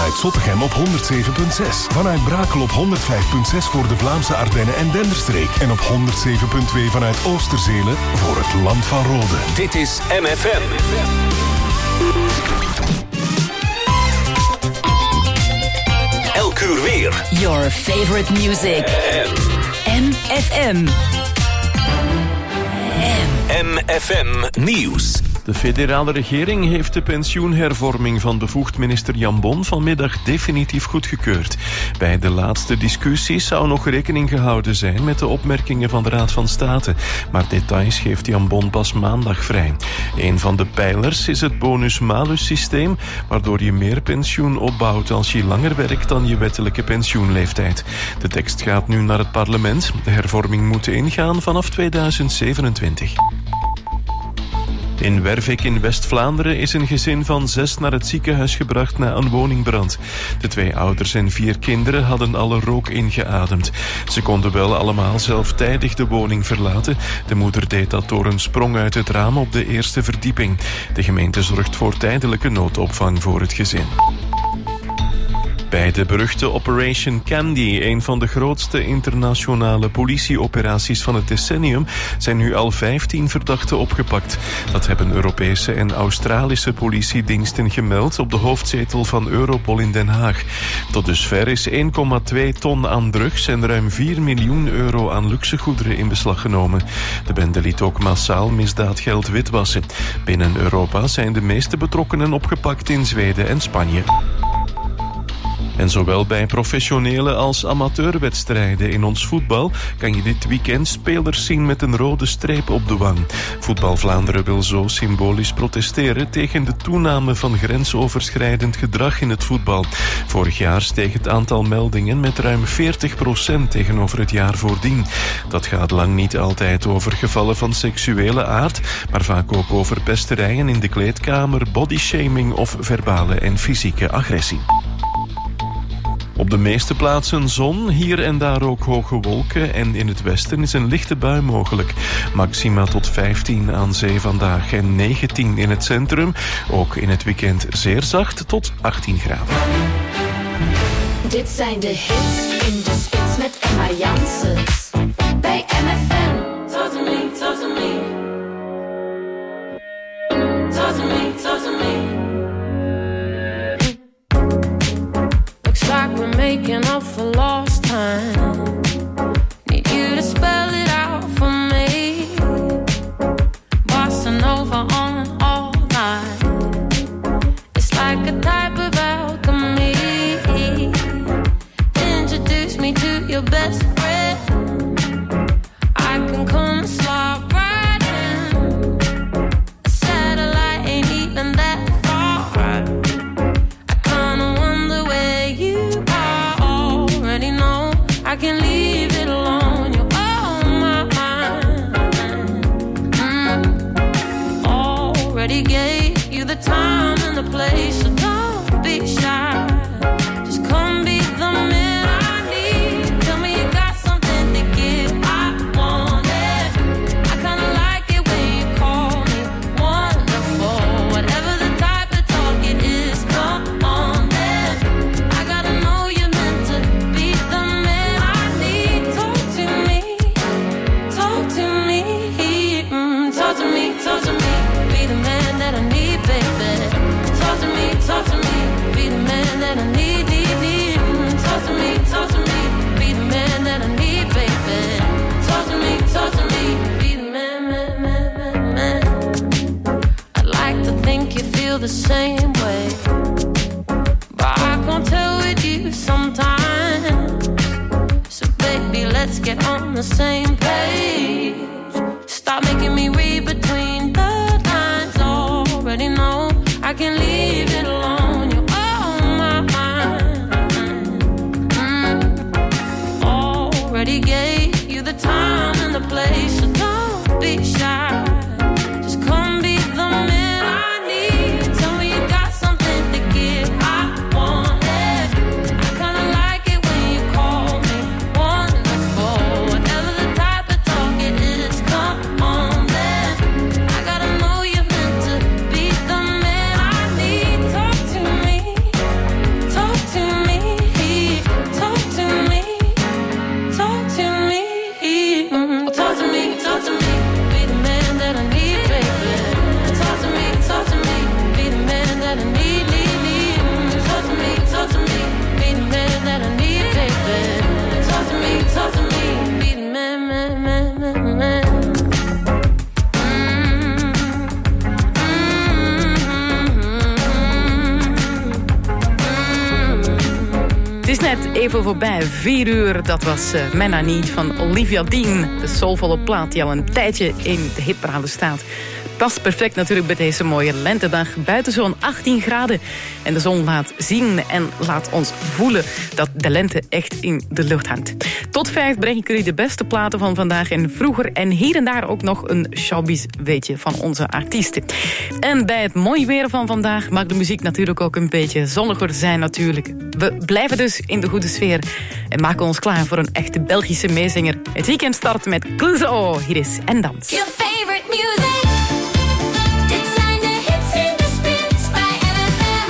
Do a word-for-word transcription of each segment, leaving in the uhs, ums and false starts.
vanuit Zottegem op honderd zeven komma zes. Vanuit Brakel op honderd vijf komma zes voor de Vlaamse Ardennen en Denderstreek. En op honderd zeven komma twee vanuit Oosterzelen voor het Land van Rode. Dit is M F M. Elk uur weer. Your favorite music. M F M. M F M Nieuws. De federale regering heeft de pensioenhervorming van bevoegd minister Jan Bon vanmiddag definitief goedgekeurd. Bij de laatste discussies zou nog rekening gehouden zijn met de opmerkingen van de Raad van State. Maar details geeft Jan Bon pas maandag vrij. Een van de pijlers is het bonus-malus systeem, waardoor je meer pensioen opbouwt als je langer werkt dan je wettelijke pensioenleeftijd. De tekst gaat nu naar het parlement. De hervorming moet ingaan vanaf tweeduizend zevenentwintig. In Wervik in West-Vlaanderen is een gezin van zes naar het ziekenhuis gebracht na een woningbrand. De twee ouders en vier kinderen hadden alle rook ingeademd. Ze konden wel allemaal zelftijdig de woning verlaten. De moeder deed dat door een sprong uit het raam op de eerste verdieping. De gemeente zorgt voor tijdelijke noodopvang voor het gezin. Bij de beruchte Operation Candy, een van de grootste internationale politieoperaties van het decennium, zijn nu al vijftien verdachten opgepakt. Dat hebben Europese en Australische politiediensten gemeld op de hoofdzetel van Europol in Den Haag. Tot dusver is één komma twee ton aan drugs en ruim vier miljoen euro aan luxegoederen in beslag genomen. De bende liet ook massaal misdaadgeld witwassen. Binnen Europa zijn de meeste betrokkenen opgepakt in Zweden en Spanje. En zowel bij professionele als amateurwedstrijden in ons voetbal kan je dit weekend spelers zien met een rode streep op de wang. Voetbal Vlaanderen wil zo symbolisch protesteren tegen de toename van grensoverschrijdend gedrag in het voetbal. Vorig jaar steeg het aantal meldingen met ruim veertig procent tegenover het jaar voordien. Dat gaat lang niet altijd over gevallen van seksuele aard, maar vaak ook over pesterijen in de kleedkamer, bodyshaming of verbale en fysieke agressie. Op de meeste plaatsen zon, hier en daar ook hoge wolken en in het westen is een lichte bui mogelijk. Maxima tot vijftien aan zee vandaag en negentien in het centrum. Ook in het weekend zeer zacht tot achttien graden. Dit zijn de hits in de spits met Emma Janssens. Bij M F M. Talk to me, talk to me. Talk to me, talk to me. Like we're making up for lost time. Need you to spell it out for me. Bossing over on all night. It's like a type of alchemy. Introduce me to your best friend. I can come and slide right in. A satellite ain't even that far. I kinda wonder where you already know. I can leave it alone. You're on my mind. Mm. Already gave you the time and the place, so don't be shy. Just come be the man I need. Tell me you got something to give. I want it. I kinda like it when you call me wonderful. Whatever the type of talk it is, come on then. I gotta know you're meant to be the man I need. Talk to me, talk to me, mm, talk to me, talk to me. Be the man that I need, baby. Talk to me, talk to me. Be the man that I need, need, need. Mm, talk to me, talk to me. Be the man that I need, baby. Talk to me, talk to me. Be the man, man, man, man, man. I'd like to think you feel the same way, but I can't tell with you sometimes. So baby, let's get on the same page. Stop making me read between the lines. Already know I can leave it alone. You're on my mind. Mm. Already gave you the time and the place, so don't be shy. Just come be the man I need. Tell me you got something to give. I want it. I kinda like it when you call me wonderful. Whatever the type net even voorbij. Vier uur, dat was uh, Manna Need van Olivia Dean. De soulvolle plaat die al een tijdje in de hitparade staat. Past perfect natuurlijk bij deze mooie lentedag. Buiten zo'n achttien graden. En de zon laat zien en laat ons voelen dat de lente echt in de lucht hangt. Tot vijf breng ik jullie de beste platen van vandaag en vroeger. En hier en daar ook nog een showbiz weetje van onze artiesten. En bij het mooi weer van vandaag mag de muziek natuurlijk ook een beetje zonniger zijn natuurlijk. We blijven dus in de goede sfeer. En maken ons klaar voor een echte Belgische meezinger. Het weekend start met Clouseau. Hier is En Dans. Your favorite music. Dit zijn de hits in de spits bij M F M.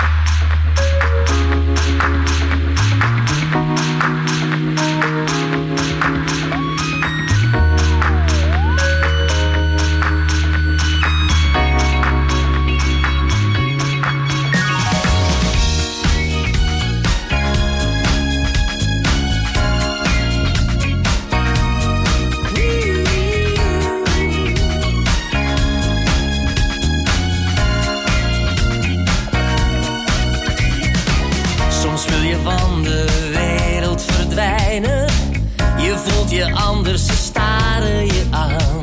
Je voelt je anders, ze staren je aan.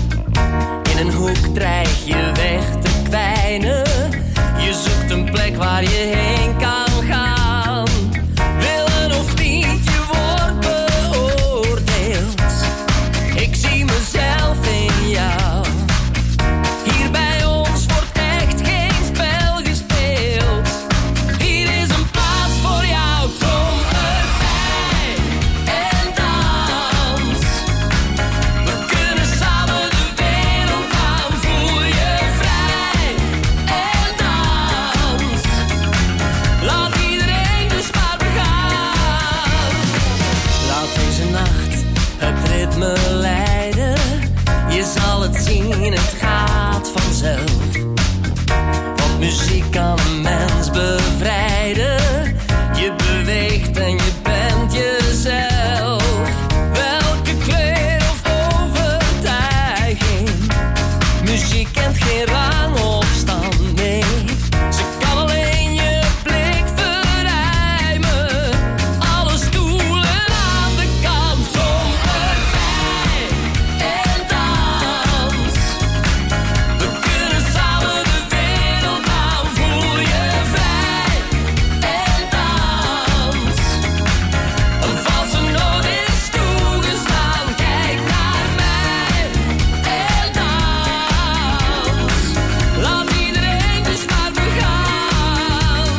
In een hoek dreig je weg te kwijnen. Je zoekt een plek waar je heen kan gaan. Willen of niet, je wordt beoordeeld. Ik zie mezelf in jou. Hier bij ons wordt echt geen spel gespeeld. Hier is een plaats voor jou, kom erbij en dans. We kunnen samen de wereld aan, voel je vrij en dans. Laat iedereen dus maar begaan. Laat deze nacht het ritme leiden. Je zal het zien, het gaat vanzelf. Want muziek kan een mens bevrijden. Je beweegt en je bent jezelf. Welke kleur of overtuiging. Muziek kent geen rang of stand, nee. Ze kan alleen je blik verruimen. Alle stoelen aan de kant. Kom erbij en dans. We kunnen samen de wereld aan, voel je vrij en dans. Een valse noot is toegestaan, kijk naar mij en dans. Laat iedereen dus maar begaan.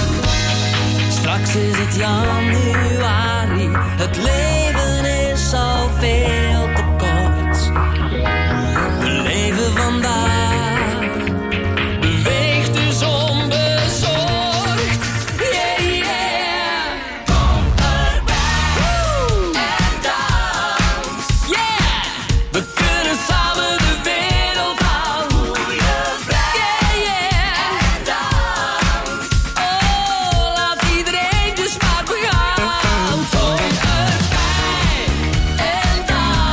Straks is het januari, het leven is al veel te kort. We leven vandaag, beweeg dus onbezorgd. Yeah, yeah. Kom erbij en dans. Yeah. We kunnen samen de wereld aan. Voel je vrij. Yeah, yeah. En dans. Oh, laat iedereen dus maar begaan. Kom erbij en dans.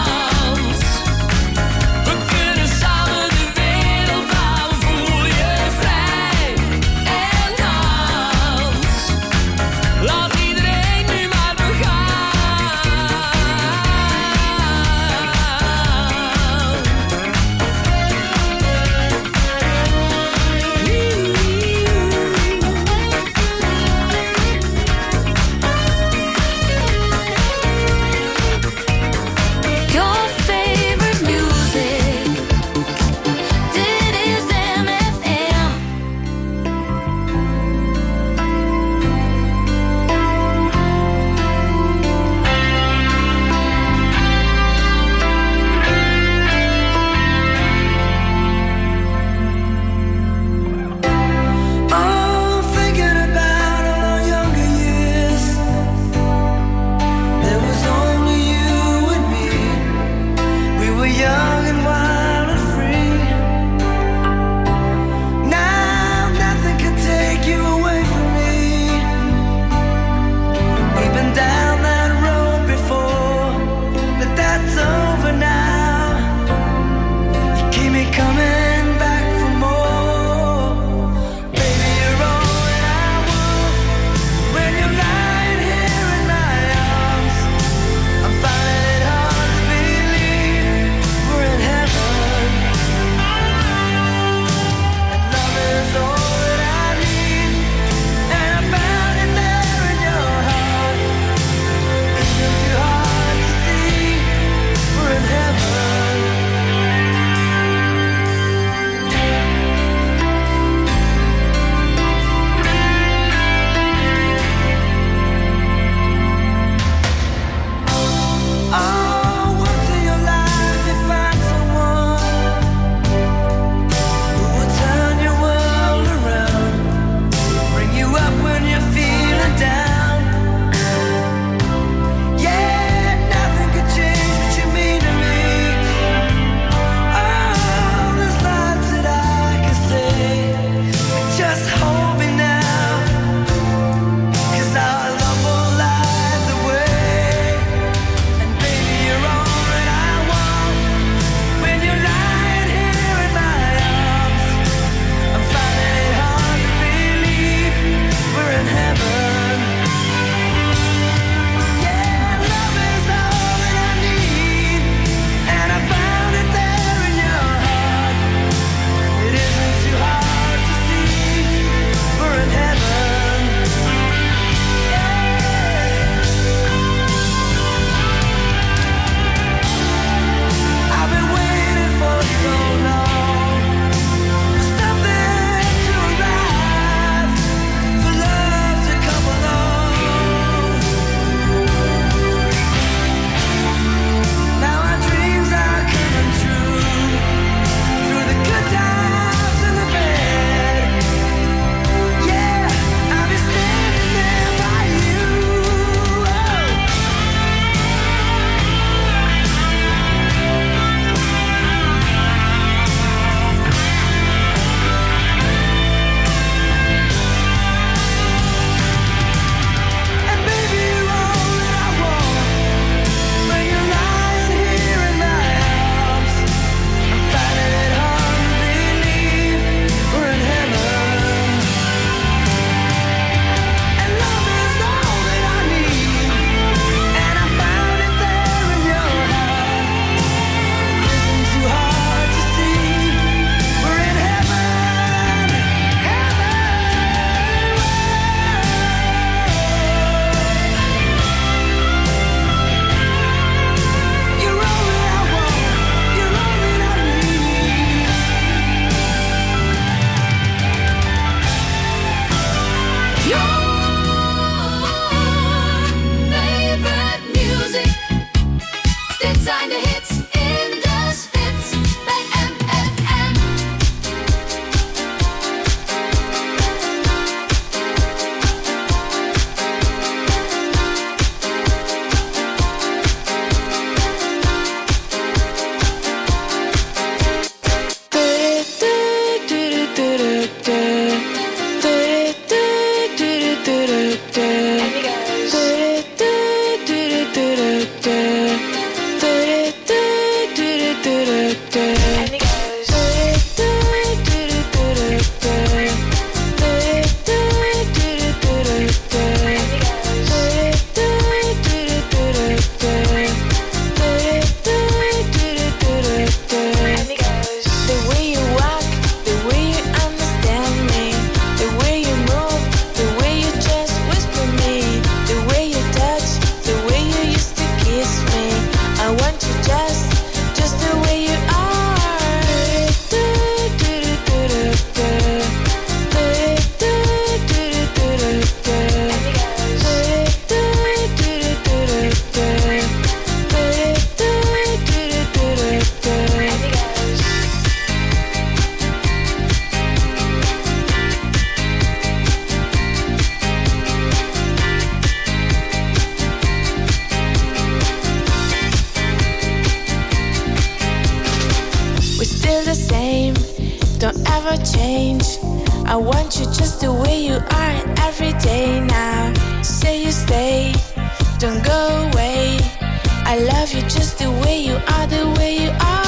don't ever change. I want you just the way you are every day now. Say you stay, don't go away. I love you just the way you are, the way you are.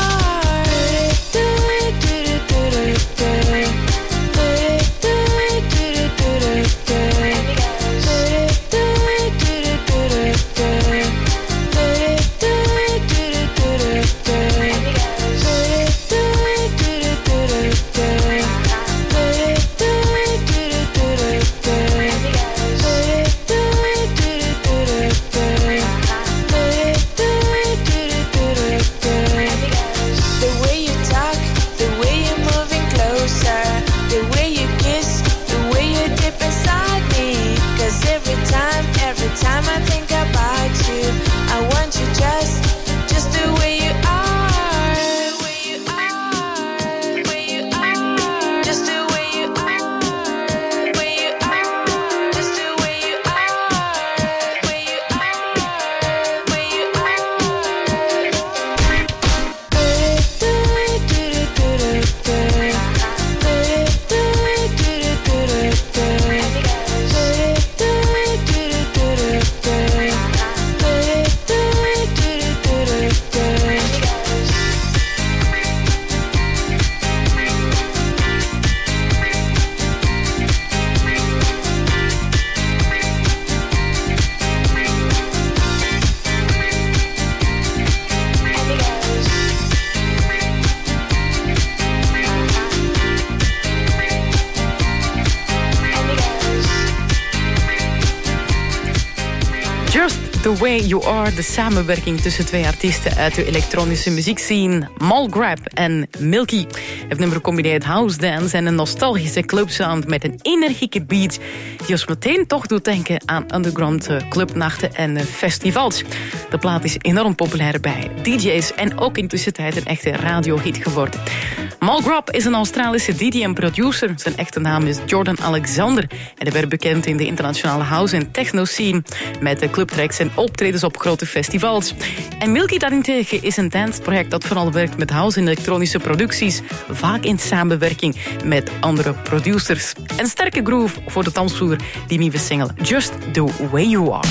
The Way You Are, de samenwerking tussen twee artiesten uit de elektronische muziekscene, Malgrab en Milky. Het nummer combineert house dance en een nostalgische clubsound met een energieke beat die ons meteen toch doet denken aan underground clubnachten en festivals. De plaat is enorm populair bij D J's en ook in tussentijd een echte radiohit geworden. Malgrab is een Australische D J en producer. Zijn echte naam is Jordan Alexander en hij werd bekend in de internationale house- en techno-scene met de clubtracks en optredens op grote festivals. En Milky daarentegen is een danceproject dat vooral werkt met house- en elektronische producties, vaak in samenwerking met andere producers. Een sterke groove voor de dansvloer, die nieuwe single Just The Way You Are.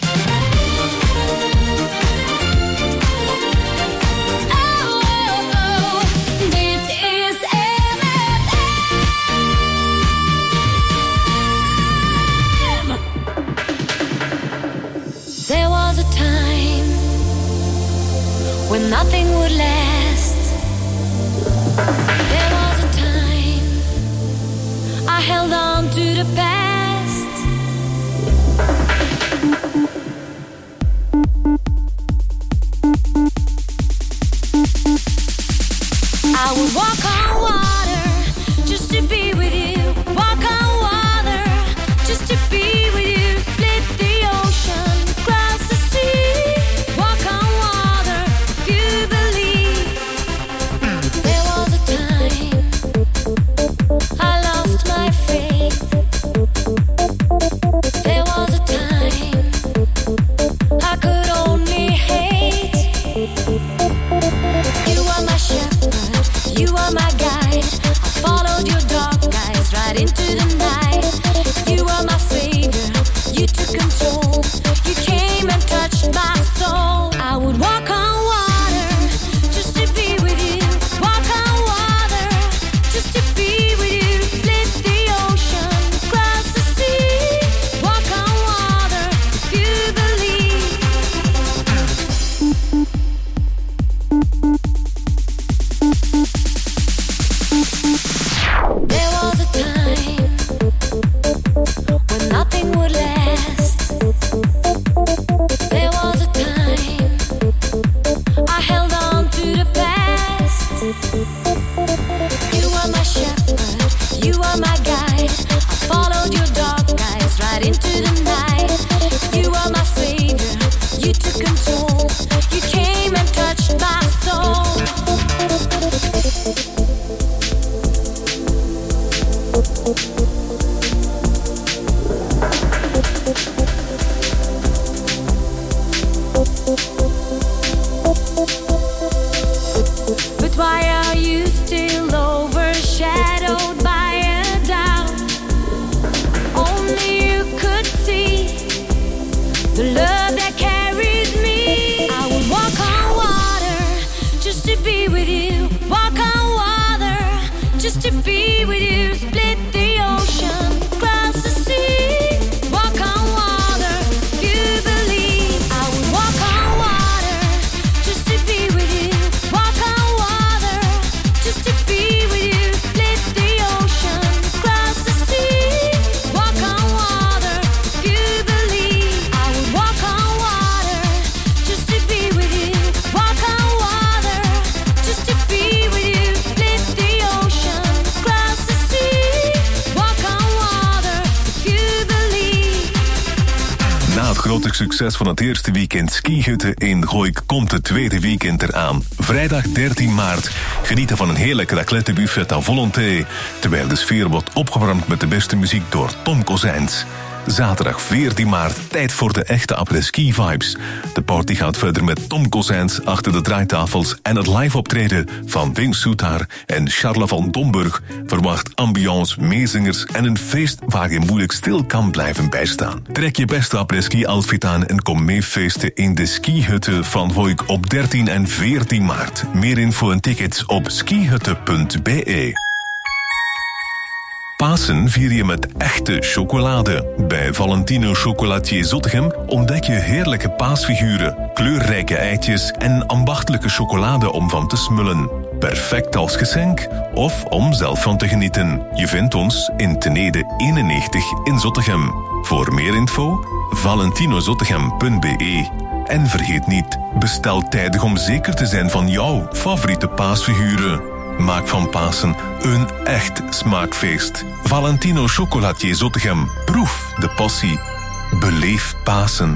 When nothing would last, there was a time I held on to the past. I would walk on water just to be with you. Walk on water just to be with you. Split the ocean, cross the sea. Walk on water if you believe. There was a time I lost my faith. the love that carries me. I would walk on water just to be with you. Walk on water just to be with you. Split the ocean, cross the sea. Walk on water if you believe. I would walk on water just to be with you. Walk on water just to be with you. Split the ocean, cross the sea. Walk on water if you believe. I would walk on water just to be with you. Walk on water just to be with you. Split the ocean, cross the sea. Walk on water if you believe. Na het grote succes van het eerste weekend skihutten in Gooik komt het tweede weekend eraan. Vrijdag dertien maart. Genieten van een heerlijk raclettebuffet à volonté, terwijl de sfeer wordt opgewarmd met de beste muziek door Tom Kozijns. Zaterdag veertien maart, tijd voor de echte après-ski vibes. De party gaat verder met Tom Kozijns achter de draaitafels en het live optreden van Wim Soetaar en Charla van Domburg verwacht ambiance, meezingers en een feest waar je moeilijk stil kan blijven bijstaan. Trek je beste après-ski outfit aan en kom mee feesten in de skihutten van Voik op dertien en veertien maart. Meer info en tickets op skihutten punt be. Pasen vier je met echte chocolade. Bij Valentino Chocolatier Zottegem ontdek je heerlijke paasfiguren, kleurrijke eitjes en ambachtelijke chocolade om van te smullen. Perfect als geschenk of om zelf van te genieten. Je vindt ons in Tenede eenennegentig in Zottegem. Voor meer info valentino zottegem punt be. En vergeet niet, bestel tijdig om zeker te zijn van jouw favoriete paasfiguren. Maak van Pasen een echt smaakfeest. Valentino Chocolatier Zottegem. Proef de passie. Beleef Pasen.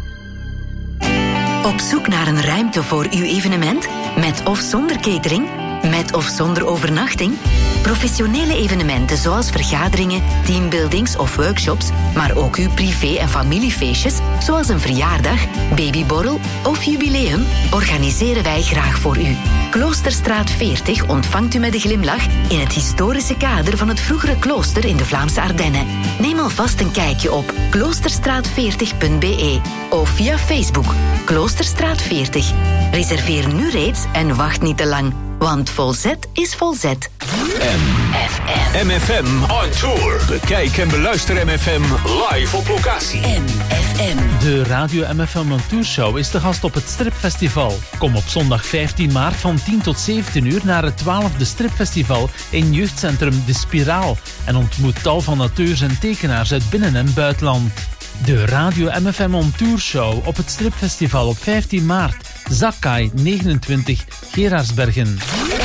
Op zoek naar een ruimte voor uw evenement? Met of zonder catering? Met of zonder overnachting? Professionele evenementen zoals vergaderingen, teambuildings of workshops, maar ook uw privé- en familiefeestjes, zoals een verjaardag, babyborrel of jubileum, organiseren wij graag voor u. Kloosterstraat veertig ontvangt u met een glimlach in het historische kader van het vroegere klooster in de Vlaamse Ardennen. Neem alvast een kijkje op kloosterstraat veertig punt be of via Facebook Kloosterstraat veertig. Reserveer nu reeds en wacht niet te lang, want volzet is volzet. M F M on tour. Bekijk en beluister M F M live op locatie. M F M. De Radio M F M on Tour Show is de gast op het Stripfestival. Kom op zondag vijftien maart van tien tot zeventien uur naar het twaalfde Stripfestival in jeugdcentrum De Spiraal en ontmoet tal van auteurs en tekenaars uit binnen- en buitenland. De Radio M F M on Tour Show op het Stripfestival op vijftien maart. Zakkai negenentwintig, Gerardsbergen.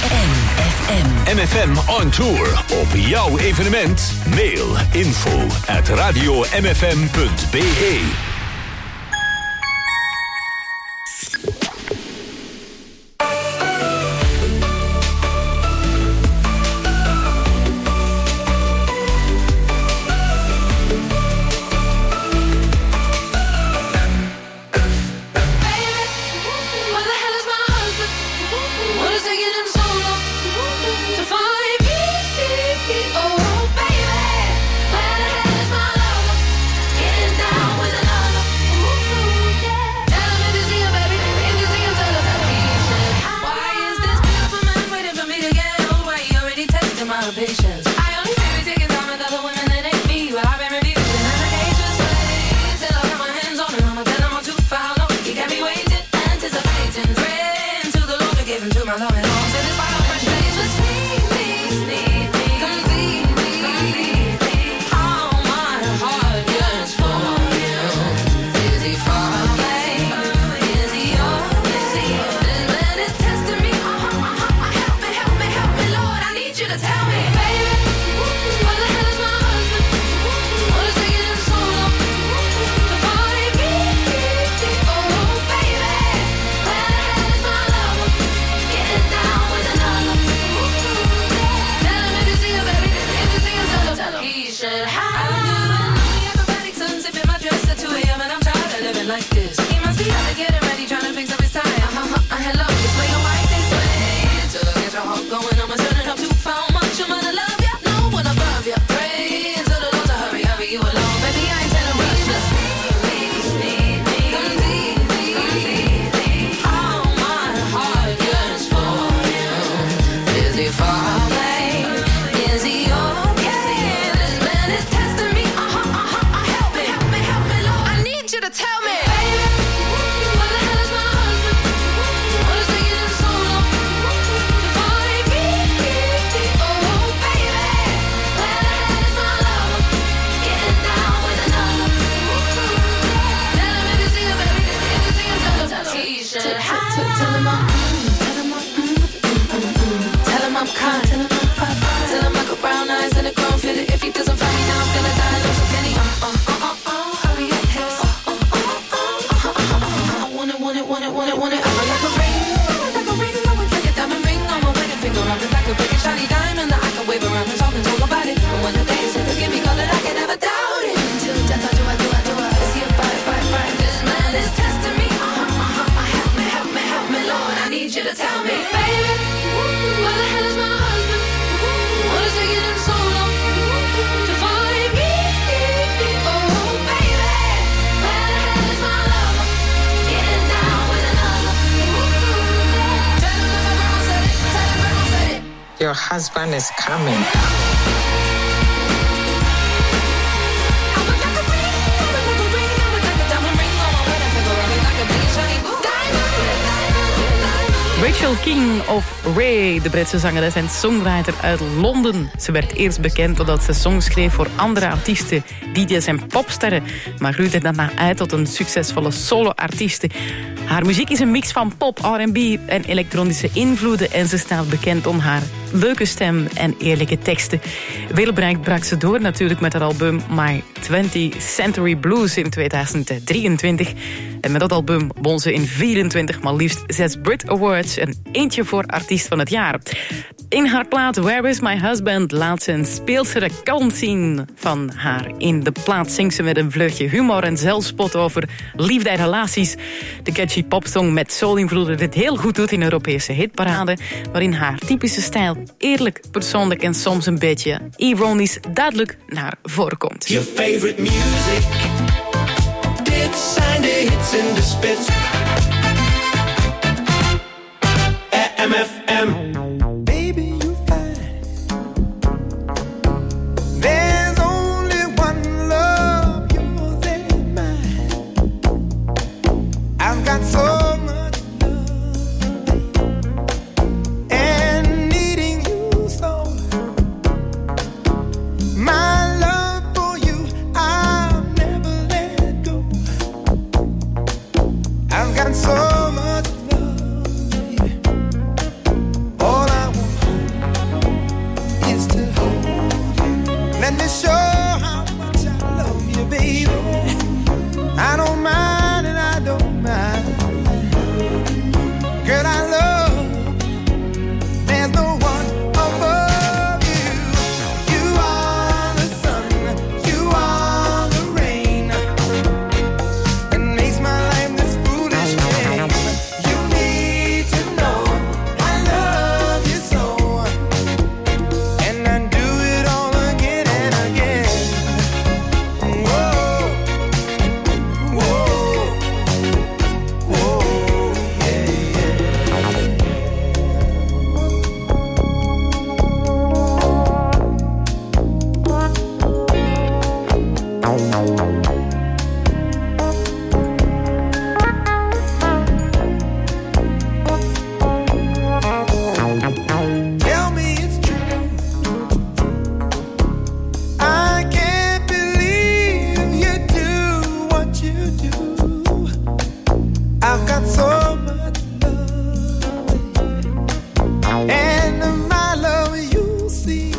M F M on tour. Op jouw evenement. Mail info at radio m f m punt be. Oh, baby, where the hell is my lover? Getting down with another. your husband is coming. Rachel King of Ray, de Britse zangeres en songwriter uit Londen. Ze werd eerst bekend doordat ze songs schreef voor andere artiesten, D J's en popsterren, maar groeide daarna uit tot een succesvolle solo-artieste. Haar muziek is een mix van pop, R en B en elektronische invloeden en ze staat bekend om haar leuke stem en eerlijke teksten. Wereldbereikt brak ze door natuurlijk met haar album My twentieth Century Blues in tweeduizend drieëntwintig. En met dat album won ze in vierentwintig maar liefst zes Brit Awards en eentje voor artiest van het jaar. In haar plaat Where Is My Husband laat ze een speelsere kant zien van haar. In de plaat zingt ze met een vleugje humor en zelfspot over liefde en relaties. De catchy popsong met soul-invloeden dit heel goed doet in Europese hitparade, waarin haar typische stijl eerlijk, persoonlijk en soms een beetje ironisch duidelijk naar voren komt. Your favorite music. Dit zijn de hits in de spits. M F M. Baby, you fine. There's only one love, yours and mine. I've got so much love and needing you so. My love for you, I'll never let go. I've got so much love, baby. All I want is to hold you. Let me show how much I love you, baby. I don't mind and I don't mind. Girl, I love you. There's no one above you. You are the sun, you are the rain. It makes my life this foolish game. You need to know I love you so, and I do it all again and again. Whoa, whoa, whoa, yeah, tell me it's true. I can't believe you do what you do. I've got so much love, and my love you see.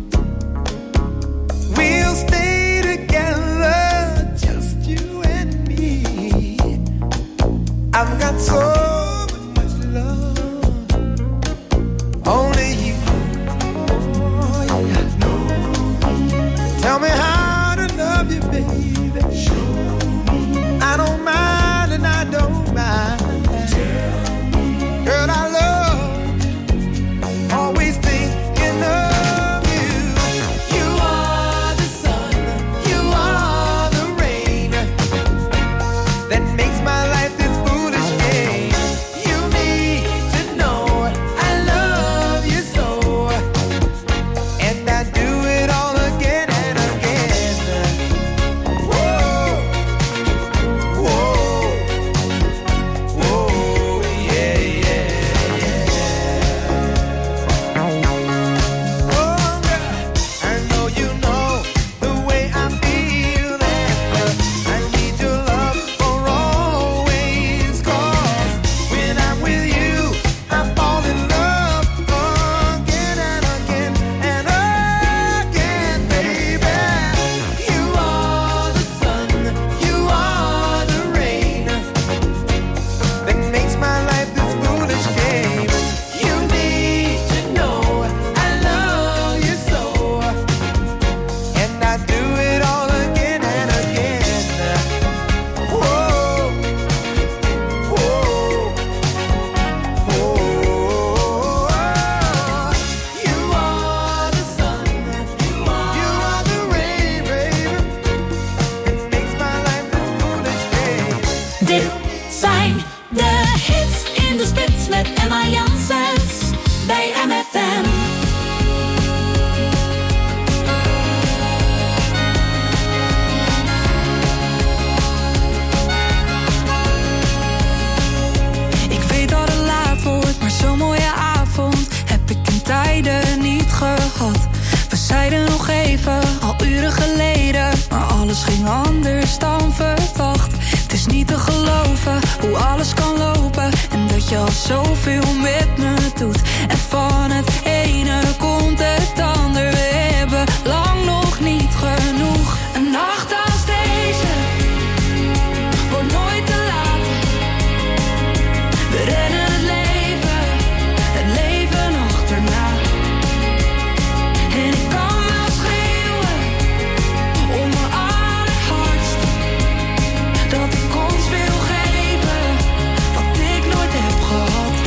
We'll stay together, just you and me. I've got so much love. Only you. Oh, yeah. Tell me how to love you, baby. I don't mind and I don't mind. Girl, I love, always thinking of you. You are the sun, you are the rain that makes my life this foolish game. You need to know I love you so, and I do it all again and again. Whoa, whoa, whoa, yeah, yeah, yeah. Oh, girl, I know you know the way I feel that I need your love for always. 'Cause when I'm with you, I fall in love again and again and again, baby. You are the sun, you are the rain that makes my life this foolish game. You need to know I love you so, and I do it all again and again. Whoa, whoa, whoa. You are the sun, you are the rain, baby. It makes my life this foolish game. Dit zijn de hits in de spits met Emma Janssens bij M F M. uren geleden, maar alles ging anders dan verwacht. Het is niet te geloven hoe alles kan lopen en dat je al zoveel met me doet. En van het ene komt het ander, we hebben lang nog niet genoeg. Een nacht als deze wordt nooit te laat. We rennen het leven, het leven achterna. En ik kan wel schreeuwen om mijn allerhardst, dat ik ons wil geven wat ik nooit heb gehad.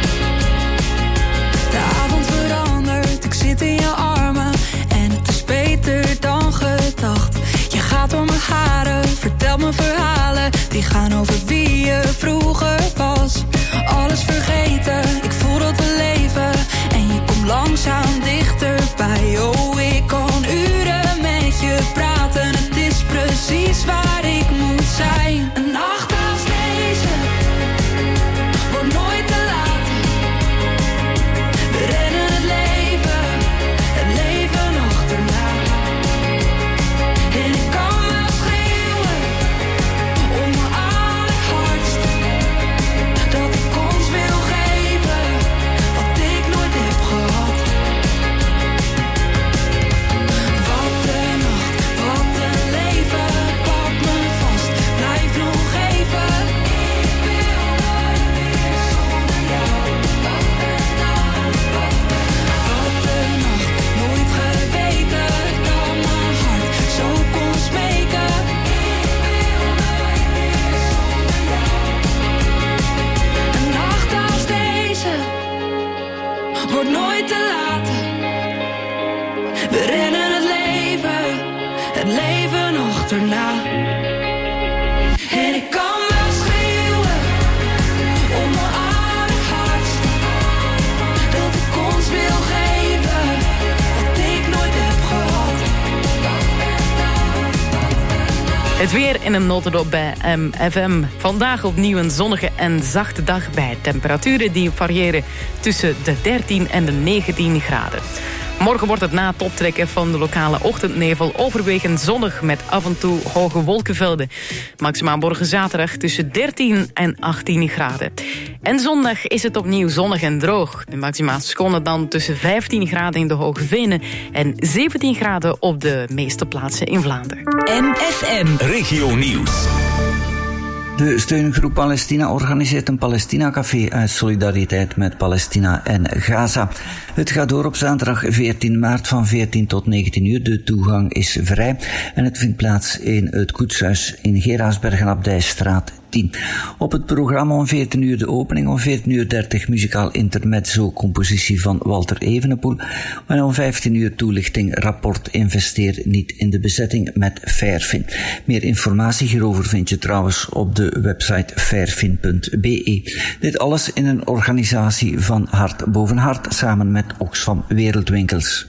De avond verandert, ik zit in je armen en het is beter dan gedacht. Je gaat door mijn haren, vertel me verhalen die gaan over wie je vroeger was. Alles vergeten, ik voel dat we leven en je komt langzaam dichterbij. Oh, ik kan uren met je praten, het is precies waar ik moet zijn. Een nacht als deze wordt nooit te laat. We rennen het leven, het leven achterna. En ik kan wel schreeuwen om mijn allerhardst, dat ik ons wil geven wat ik nooit heb gehad. Wat een nacht, wat een leven, pak me vast, blijf nog even. Ik wil nooit meer zonder jou. Wat een nacht, wat een nacht, nooit geweten dat mijn hart zo kon smeken. Ik wil nooit meer zonder jou. Een nacht als deze wordt nooit te laat. We rennen het leven, het leven achterna. En ik kan wel schreeuwen om mijn allerhardst, dat ik ons wil geven wat ik nooit heb gehad. Het weer in een notendop bij M F M. Vandaag opnieuw een zonnige en zachte dag bij temperaturen die variëren tussen de dertien en de negentien graden. Morgen wordt het na het optrekken van de lokale ochtendnevel overwegend zonnig met af en toe hoge wolkenvelden. Maximaal morgen zaterdag tussen dertien en achttien graden. En zondag is het opnieuw zonnig en droog. De maxima scoren dan tussen vijftien graden in de Hoge Venen en zeventien graden op de meeste plaatsen in Vlaanderen. M F M Regio Nieuws. De steungroep Palestina organiseert een Palestina-café uit solidariteit met Palestina en Gaza. Het gaat door op zaterdag veertien maart van veertien tot negentien uur. De toegang is vrij en het vindt plaats in het Koetshuis in Geraardsbergen op Dijsstraat tien. Op het programma om veertien uur de opening, om veertien uur dertig muzikaal intermezzo, compositie van Walter Evenepoel en om vijftien uur toelichting rapport Investeer niet in de bezetting met Fairfin. Meer informatie hierover vind je trouwens op de website fairfin punt b e. Dit alles in een organisatie van Hart boven Hart samen met Oxfam Wereldwinkels.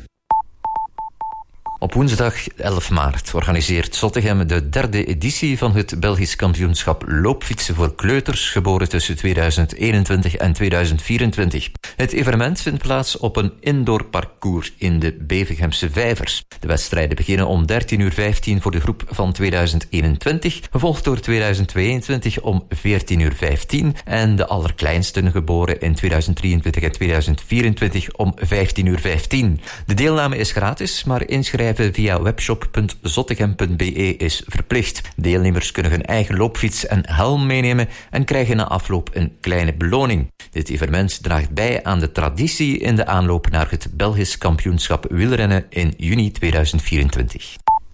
Op woensdag elf maart organiseert Zottegem de derde editie van het Belgisch kampioenschap loopfietsen voor kleuters, geboren tussen tweeduizend eenentwintig en tweeduizend vierentwintig. Het evenement vindt plaats op een indoor parcours in de Beveghemse Vijvers. De wedstrijden beginnen om dertien uur vijftien voor de groep van tweeduizend eenentwintig, gevolgd door tweeduizend tweeëntwintig om veertien uur vijftien en de allerkleinsten, geboren in tweeduizend drieëntwintig en tweeduizend vierentwintig, om vijftien uur vijftien. De deelname is gratis, maar inschrijven via webshop punt zottegem punt b e is verplicht. Deelnemers kunnen hun eigen loopfiets en helm meenemen en krijgen na afloop een kleine beloning. Dit evenement draagt bij aan de traditie in de aanloop naar het Belgisch kampioenschap wielrennen in juni tweeduizend vierentwintig.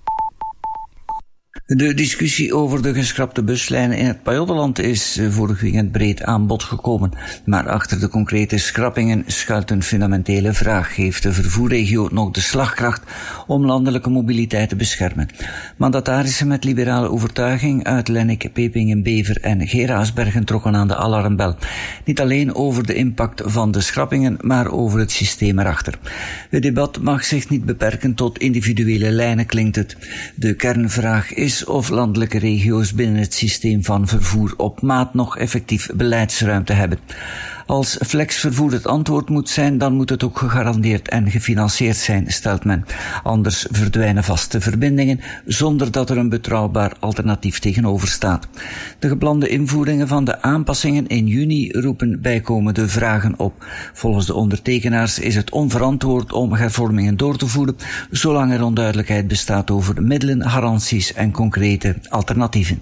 De discussie over de geschrapte buslijnen in het Pajottenland is vorig weekend breed aan bod gekomen. Maar achter de concrete schrappingen schuilt een fundamentele vraag. Heeft de vervoerregio nog de slagkracht om landelijke mobiliteit te beschermen? Mandatarissen met liberale overtuiging uit Lennik, Pepingen, Bever en Geraardsbergen trokken aan de alarmbel. Niet alleen over de impact van de schrappingen, maar over het systeem erachter. Het debat mag zich niet beperken tot individuele lijnen, klinkt het. De kernvraag is stedelijks of landelijke regio's binnen het systeem van vervoer op maat nog effectief beleidsruimte hebben. Als flexvervoer het antwoord moet zijn, dan moet het ook gegarandeerd en gefinancierd zijn, stelt men. Anders verdwijnen vaste verbindingen zonder dat er een betrouwbaar alternatief tegenover staat. De geplande invoeringen van de aanpassingen in juni roepen bijkomende vragen op. Volgens de ondertekenaars is het onverantwoord om hervormingen door te voeren, zolang er onduidelijkheid bestaat over middelen, garanties en concrete alternatieven.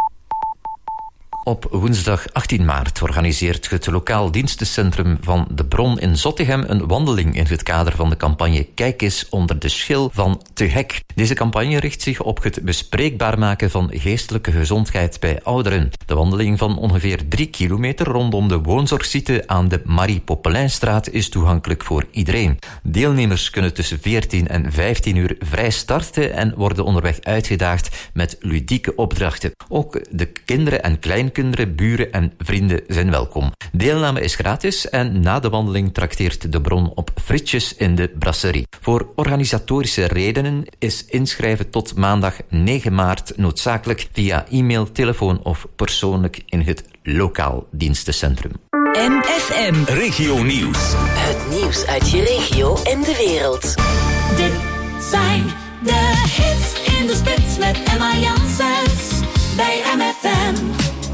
Op woensdag achttien maart organiseert het lokaal dienstencentrum van De Bron in Zottegem een wandeling in het kader van de campagne Kijk eens onder de schil van Te Hek. Deze campagne richt zich op het bespreekbaar maken van geestelijke gezondheid bij ouderen. De wandeling van ongeveer drie kilometer rondom de woonzorgsite aan de Marie Popelijnstraat is toegankelijk voor iedereen. Deelnemers kunnen tussen veertien en vijftien uur vrij starten en worden onderweg uitgedaagd met ludieke opdrachten. Ook de kinderen en kleinkinderen, buren en vrienden zijn welkom. Deelname is gratis en na de wandeling trakteert De Bron op frietjes in de brasserie. Voor organisatorische redenen is inschrijven tot maandag negen maart noodzakelijk via e-mail, telefoon of persoonlijk in het lokaal dienstencentrum. M F M Regio Nieuws. Het nieuws uit je regio en de wereld. Dit zijn de hits in de spits met Emma Janssens bij M F M.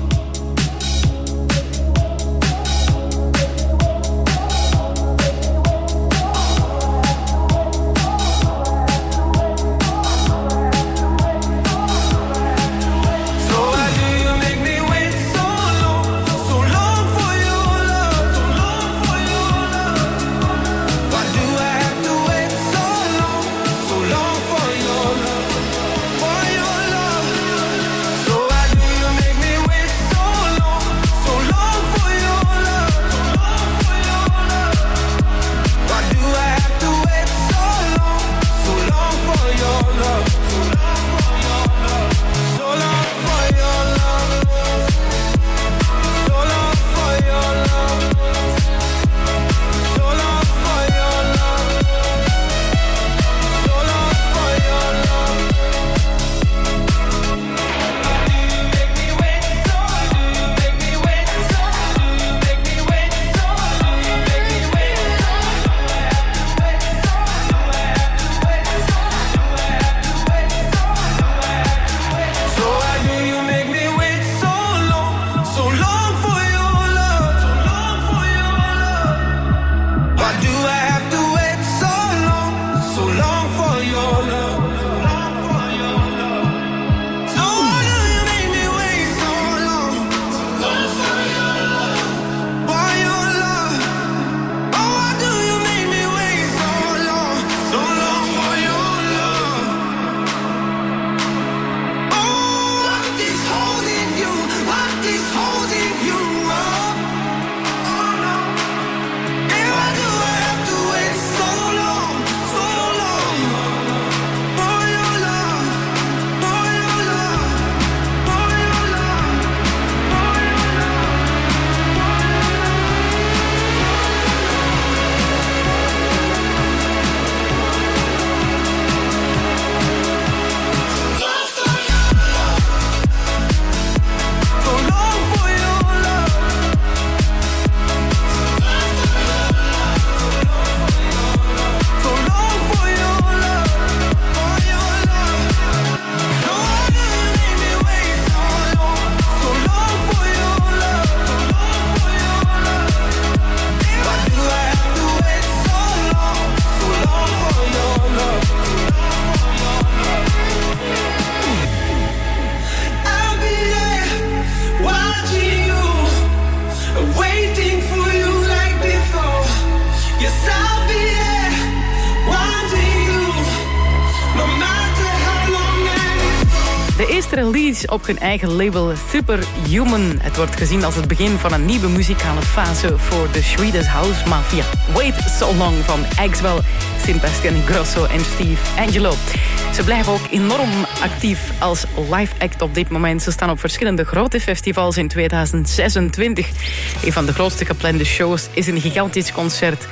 Release op hun eigen label Superhuman. Het wordt gezien als het begin van een nieuwe muzikale fase voor de Swedish House Mafia. Wait So Long van Axwell, Sebastian Ingrosso en Steve Angelo. Ze blijven ook enorm actief als live act op dit moment. Ze staan op verschillende grote festivals in tweeduizend zesentwintig. Een van de grootste geplande shows is een gigantisch concert in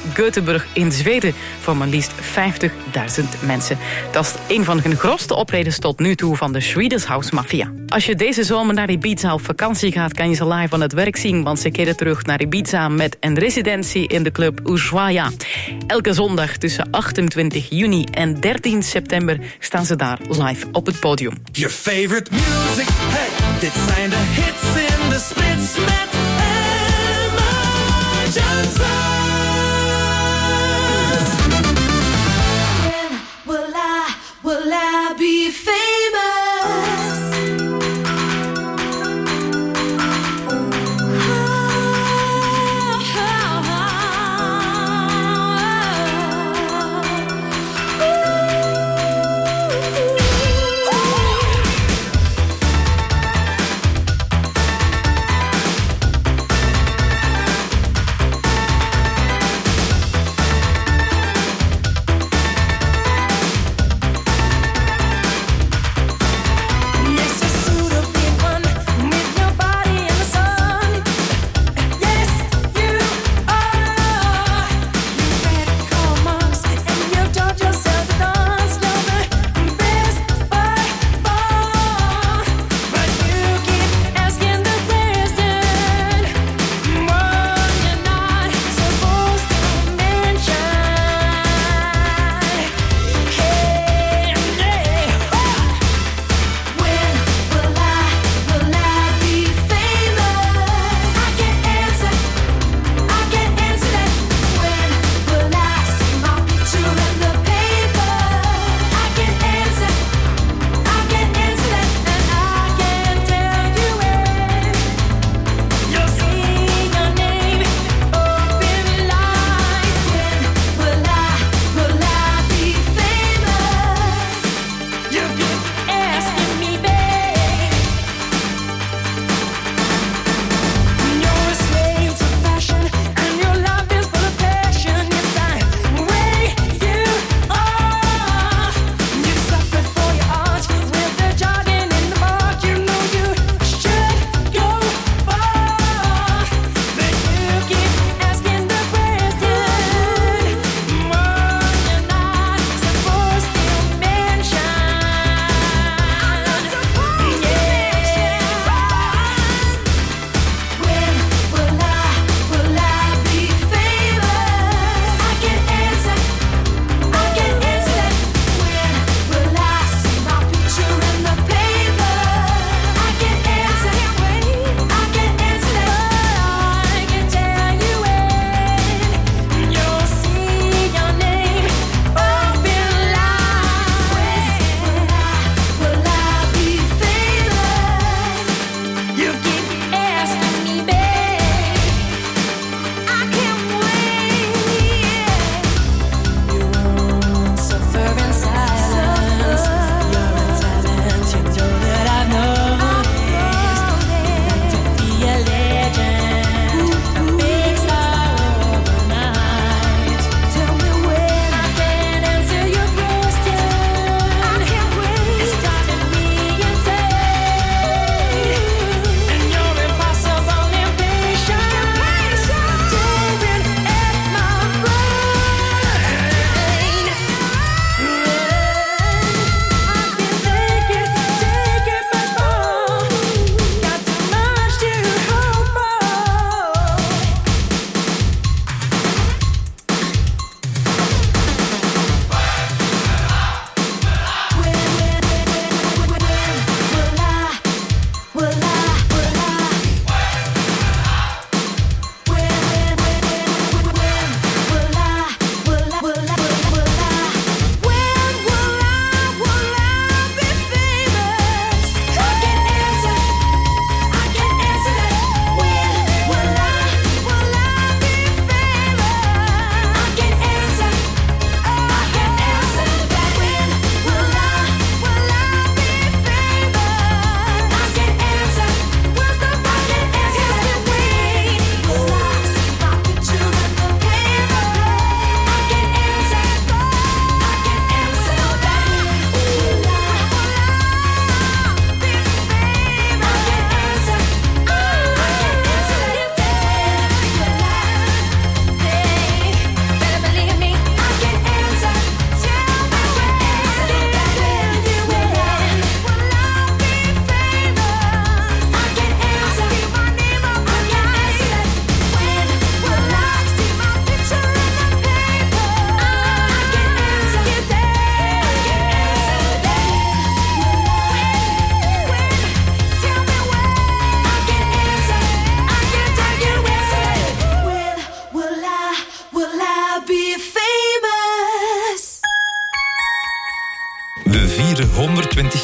Göteborg in Zweden voor maar liefst vijftigduizend mensen. Dat is een van de grootste optredens tot nu toe van de Swedish House Mafia. Als je deze zomer naar Ibiza op vakantie gaat, kan je ze live aan het werk zien, want ze keren terug naar Ibiza met een residentie in de club Ushuaia. Elke zondag tussen achtentwintig juni en dertien september staan ze daar live op het podium. Your favorite music, hey, dit zijn de hits in de splits met Emma Johnson. When will I, will I be famous?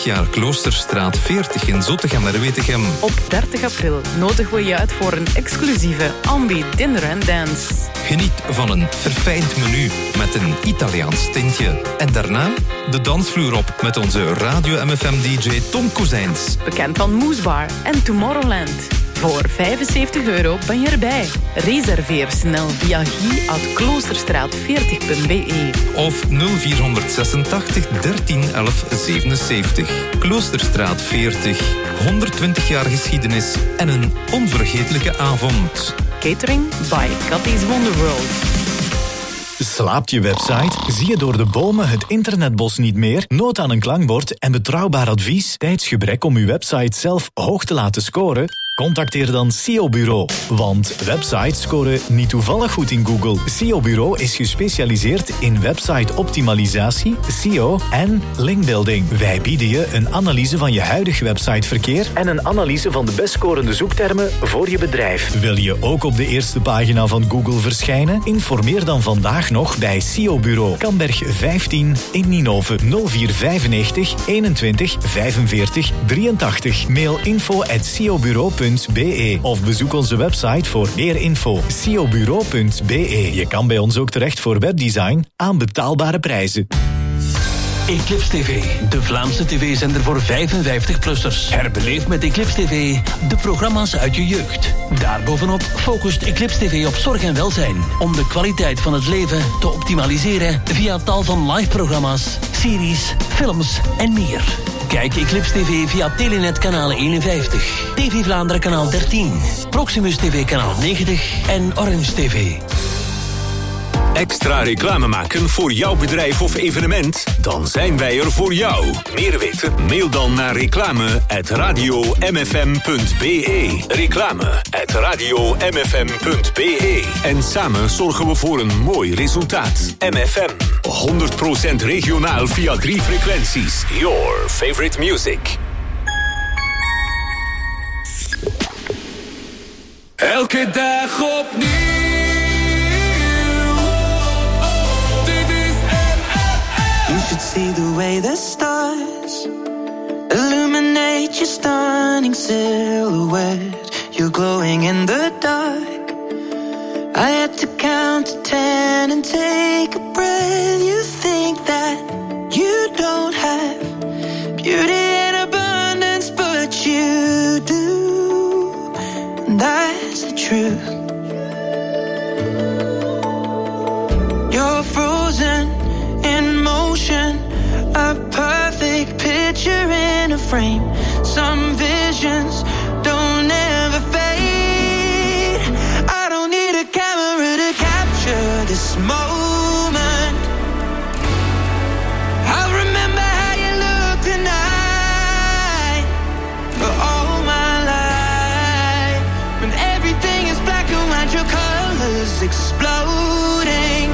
jaar Kloosterstraat veertig in Zottegem en Wetegem. Op dertig april nodigen we je uit voor een exclusieve Ambi Dinner and Dance. Geniet van een verfijnd menu met een Italiaans tintje. En daarna de dansvloer op met onze Radio M F M-D J Tom Kozijns. Bekend van Moose Bar en Tomorrowland. Voor vijfenzeventig euro ben je erbij. Reserveer snel via guy at kloosterstraat veertig punt b e. Of nul vierhonderdzesentachtig dertien elf zevenenzeventig. Kloosterstraat veertig. honderdtwintig jaar geschiedenis en een onvergetelijke avond. Catering by Cathy's Wonderworld. Slaapt je website? Zie je door de bomen het internetbos niet meer? Nood aan een klankbord en betrouwbaar advies? Tijdsgebrek om uw website zelf hoog te laten scoren? Contacteer dan S E O Bureau. Want websites scoren niet toevallig goed in Google. S E O Bureau is gespecialiseerd in website-optimalisatie, S E O en linkbuilding. Wij bieden je een analyse van je huidige websiteverkeer en een analyse van de best scorende zoektermen voor je bedrijf. Wil je ook op de eerste pagina van Google verschijnen? Informeer dan vandaag nog bij S E O Bureau. Kamberg vijftien in Ninove. nul vier vijfennegentig eenentwintig vijfenveertig drieëntachtig. Mail info at s e o bureau punt b e of bezoek onze website voor meer info. s e o bureau punt b e. Je kan bij ons ook terecht voor webdesign aan betaalbare prijzen. Eclipse T V, de Vlaamse tv-zender voor vijfenvijftig-plussers. Herbeleef met Eclipse T V de programma's uit je jeugd. Daarbovenop focust Eclipse T V op zorg en welzijn, om de kwaliteit van het leven te optimaliseren via tal van live-programma's, series, films en meer. Kijk Eclipse T V via Telenet kanaal eenenvijftig, T V Vlaanderen kanaal dertien, Proximus T V kanaal negentig en Orange T V. Extra reclame maken voor jouw bedrijf of evenement? Dan zijn wij er voor jou. Meer weten? Mail dan naar reclame at radio m f m punt b e. Reclame at radio m f m punt b e. En samen zorgen we voor een mooi resultaat. M F M, honderd procent regionaal via drie frequenties. Your favorite music. Elke dag opnieuw. You should see the way the stars illuminate your stunning silhouette. You're glowing in the dark. I had to count to ten and take a breath. You think that you don't have beauty in abundance, but you do. And that's the truth. You're frozen in motion, a perfect picture in a frame. Some visions don't ever fade. I don't need a camera to capture this moment. I'll remember how you look tonight for all my life. When everything is black and white, your colors exploding.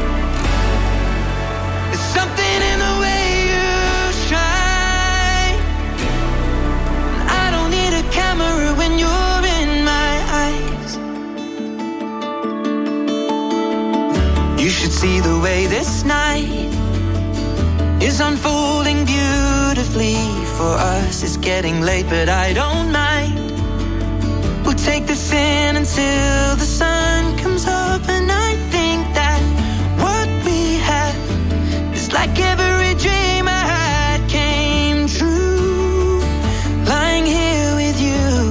Something in the way you shine. I don't need a camera when you're in my eyes. You should see the way this night is unfolding beautifully. For us it's getting late, but I don't mind. We'll take this in until the sun comes up. And I think that what we have, like every dream I had came true, lying here with you.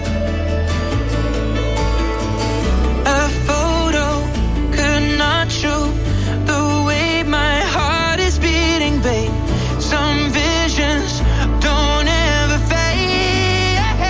A photo could not show the way my heart is beating, babe. Some visions don't ever fade.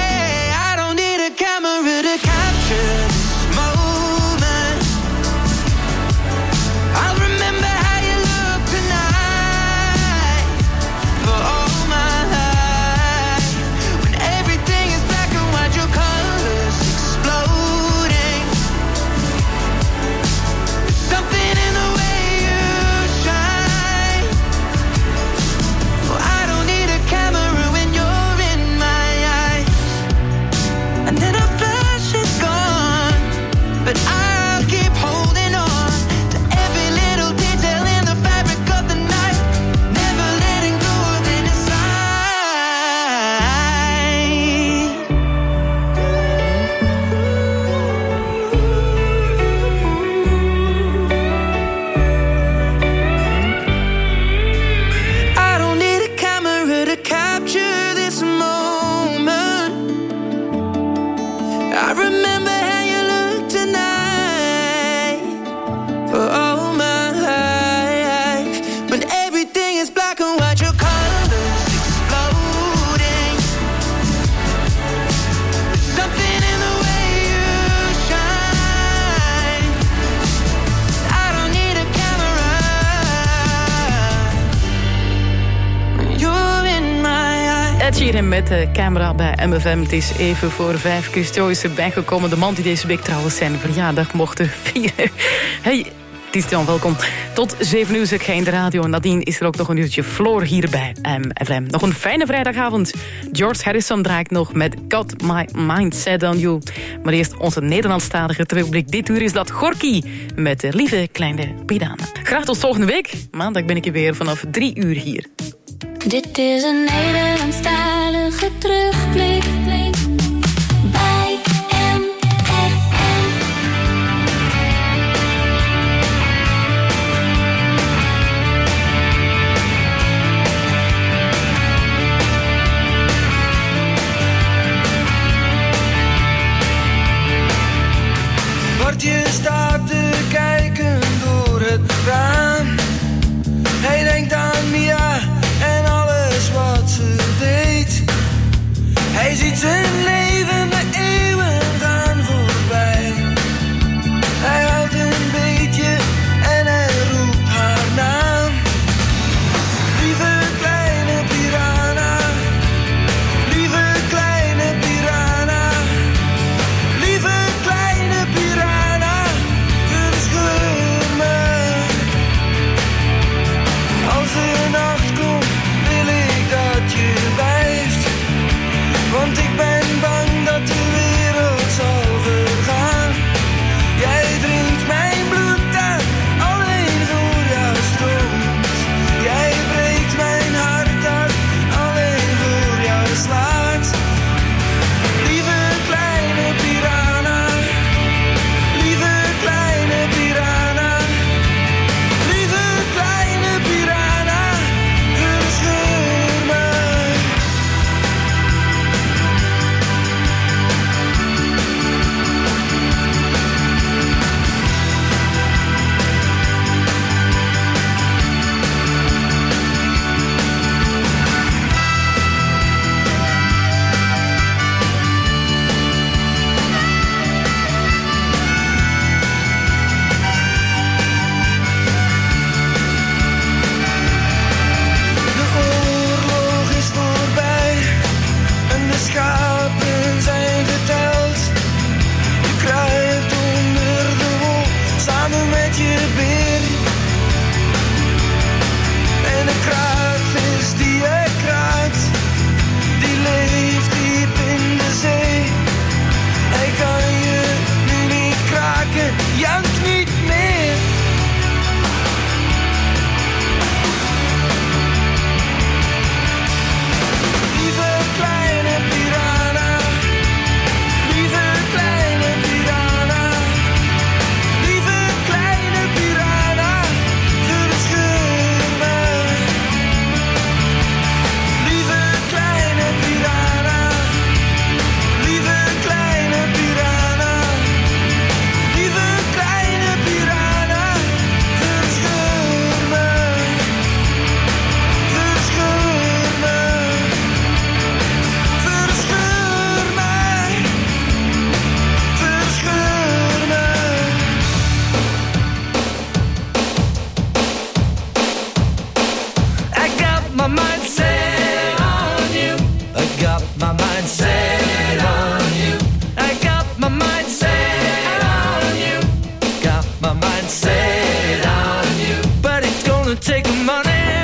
beginnen met de camera bij M F M. Het is even voor vijf. Chris Joy is erbij gekomen. De man die deze week trouwens zijn verjaardag mocht vieren. Hey, Christian, welkom. Tot zeven uur zit jij in de radio. Nadien is er ook nog een uurtje Floor hier bij M F M. Nog een fijne vrijdagavond. George Harrison draait nog met Got My Mind Set On You. Maar eerst onze Nederlandstalige terugblik. Dit uur is dat Gorky met de lieve kleine Pidana. Graag tot volgende week. Maandag ben ik er weer vanaf drie uur hier. Dit is een Nederlandstalige terugblik bij M F M. Bartje staat te kijken door het raam. Hij denkt aan Mia en alles wat ze deed. Hij ziet zijn leven de eeuwen gaan voorbij. Hij houdt een beetje en hij roept haar naam. Lieve kleine piranha, lieve kleine piranha, lieve kleine piranha, verscheur me. Als de nacht komt wil ik dat je blijft, want ik ben bang dat de wereld zal vergaan. Jij drinkt mijn bloed uit, alleen voor jou stroomt. Jij breekt mijn hart uit, alleen voor jou slaat. Lieve kleine piranha, lieve kleine piranha, lieve kleine piranha, verscheur me. De oorlog is voorbij en de schapen zijn geteld. Je kruipt onder de wol samen met je beer. En de kraakvis die je kraakt, die leeft diep in de zee. Hij kan je nu niet kraken, jankt niet meer. Lieve kleine piranha, lieve kleine piranha, lieve kleine piranha, verscheur me. Lieve kleine piranha, lieve kleine piranha, lieve kleine piranha, verscheur me. Verscheur me. Verscheur mij, verscheur me. I got my mind set on you. I got my mind set on you. I got my mind set on you. Got my mind set on you. But it's gonna take money,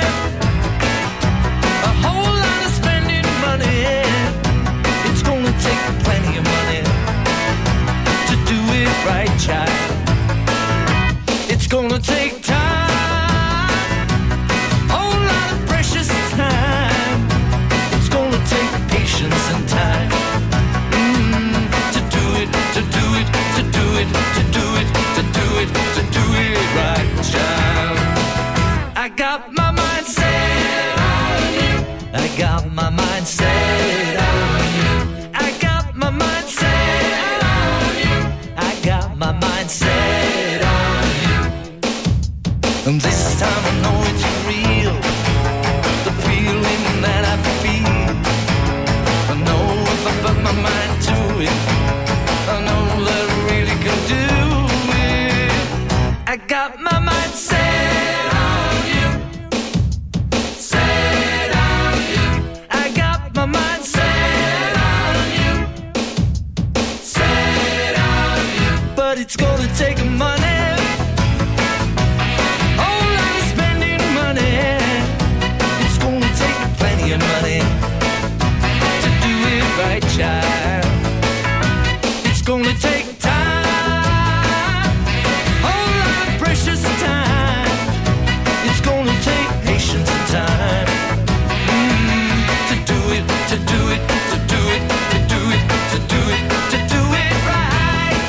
a whole lot of spending money. It's gonna take plenty of money to do it right, child. It's gonna take time, whole lot of precious time. It's gonna take patience and time mm, to do it, to do it, to do it, to do it, to do it, to do it right, child. I got my mind set on you. I got my mind set on you. I got my mind set on you. I got my mind set on you. And this time I know it's real, the feeling that I feel. I know if I put my mind to it, I know that I really can do it. I got my mind set on you, set on you. I got my mind set but it's gonna take money. Whole lot of spending money. It's gonna take plenty of money to do it right, child. It's gonna take time, whole lot of precious time. It's gonna take patience and time mm, to do it, to do it, to do it, to do it, to do it, to do it right.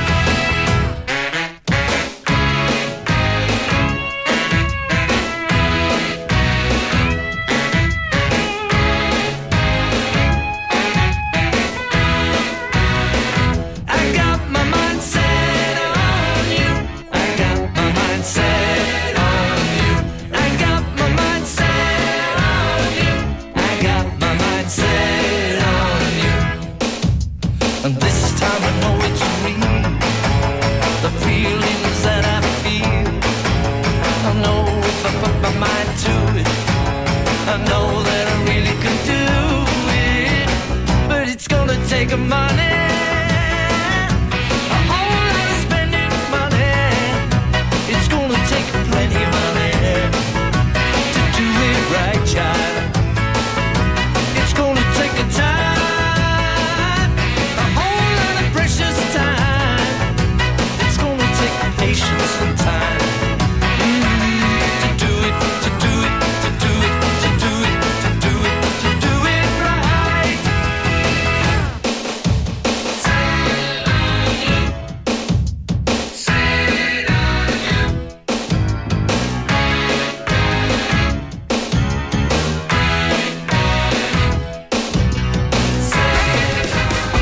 I got my mind set on you. I got my mind set on you. I got my mind set on you. I got my mind set on you. And this time I know it's real. The feelings that I feel. I know if I put my mind to it, I know that I really can do it. But it's gonna take a money.